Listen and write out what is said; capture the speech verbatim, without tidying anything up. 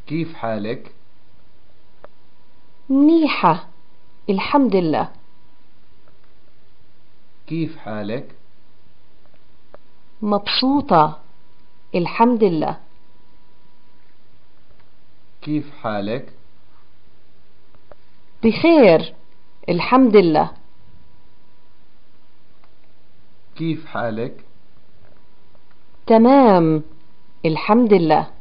كيف حالك؟ منيحة، الحمد لله. كيف حالك؟ مبسوطة، الحمد لله. كيف حالك؟ بخير، الحمد لله. كيف حالك؟ تمام، الحمد لله.